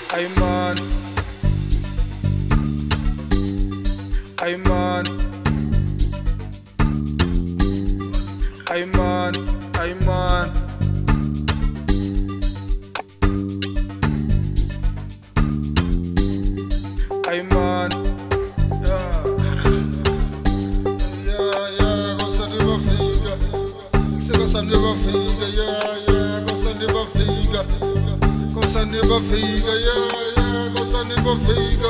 Ayman, Ayman, Ayman, Ayman. Ayman, yeah, cosa deva figa, se cosa deva figa, yeah, cosa deva figa, cosa deva figa, yeah, cosa deva figa.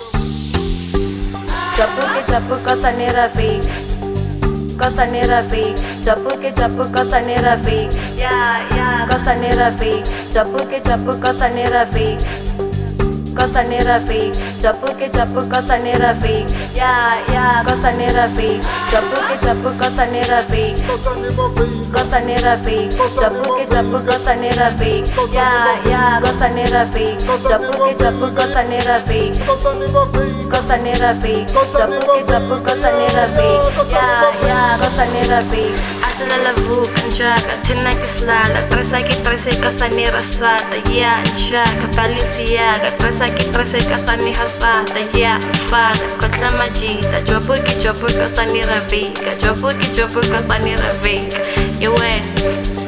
Chapu cosa nera big, cosa nera big, chapu cosa nera big, yeah, cosa nera big, chapu cosa nera big. Cosa nera big, chapu cosa nera big, yeah, cosa nera big, chapu cosa nera big, cosa nera big, chapu cosa nera big, yeah, cosa nera big, chapu cosa nera big, cosa nera big, chapu cosa nera big, yeah, cosa nera big. Asala la vuka njaka, tina kislala, trese cosa nera sata, yeah, njaka, Balenciaga, trese cosa ni hasata, yeah, fada, kotla majita, jopu cosa ni rabika, jopu cosa ni rabika, you win.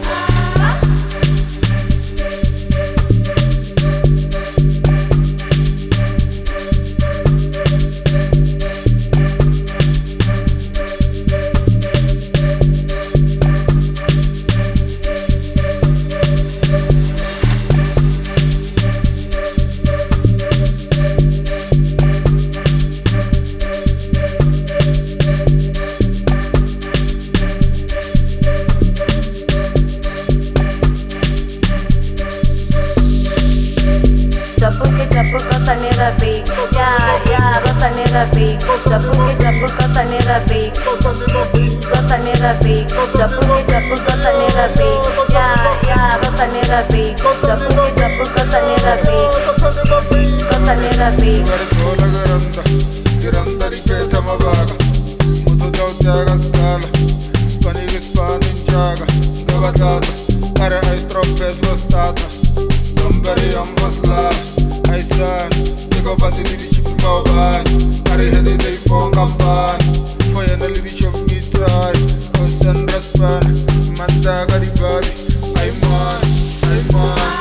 Chapu cosa nera big, yeah, cosa nera big, chapu cosa nera big, cosa nera big, chapu cosa nera big, yeah, cosa nera big, chapu cosa nera big, cosa nera big. Granda ripeta mavaga, muto dautaga scala, Spanish jaga, gavatata, are ice tropes lostata, gambari ambasla. Aisan, digo bandi li dici prima bani, are hedi dei fongamban, foi na li dici of mitzai, osan raspan, manda garibari, Ayman, Ayman.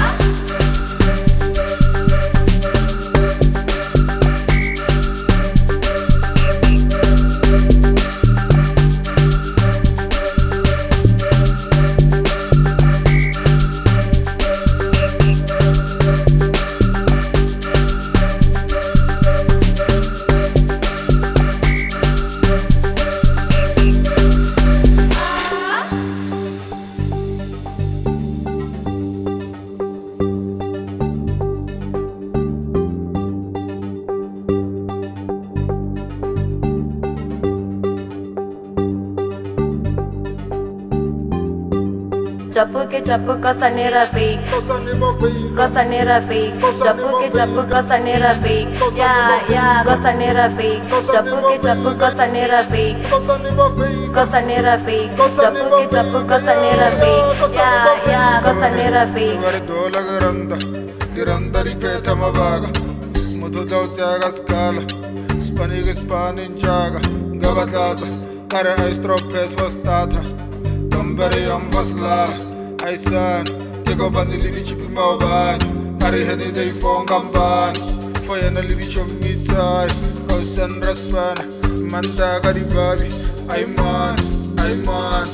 Chapu cosa nera big, cosa nera big, chapu cosa nera big, yeah, cosa nera big, chapu cosa nera big, cosa nera big, chapu cosa nera big, yeah, cosa nera big. Guardo la granda ripeta mavaga, muto dautaga scala, Spanish jaga, gavatata, are ice tropes lostata, gambari ambasla. Aisan, digo bandi li dici prima bani, are hedi dei fongamban, foi na li dici of mitzai, osan raspan, manda garibari, Ayman, Ayman.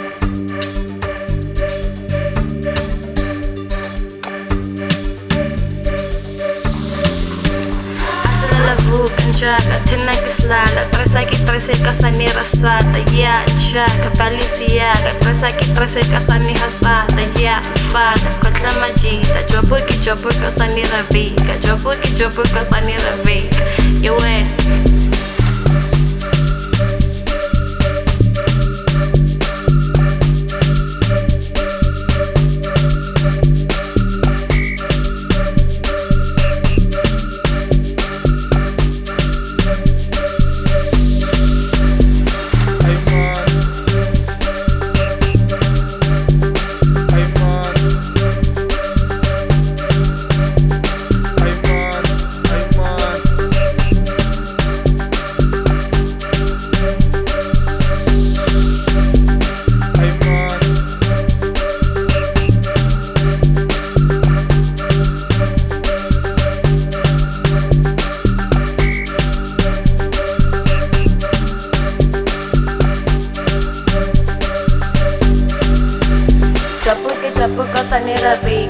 Njaka, tina kislala, trese cosa ni rasata, yeah, njaka, Balenciaga, trese cosa ni hasata, yeah, fada, kotla majita, jopu cosa ni rabika, jopu cosa ni rabika, you win.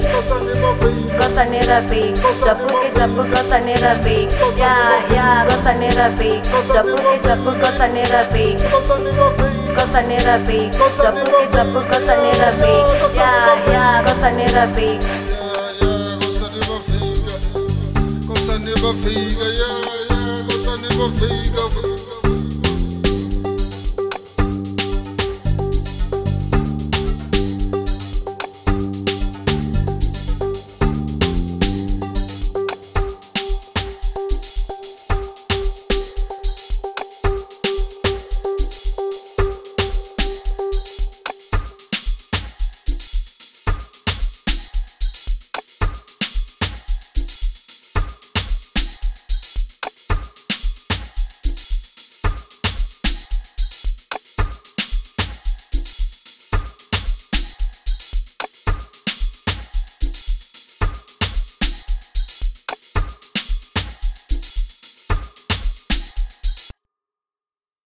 Cosa nera beat, chapu cosa nera beat, yeah, cosa nera beat, chapu cosa nera beat, cosa nera beat, chapu cosa nera beat, yeah, cosa nera beat. Cosa neva figa, yeah, cosa neva figa.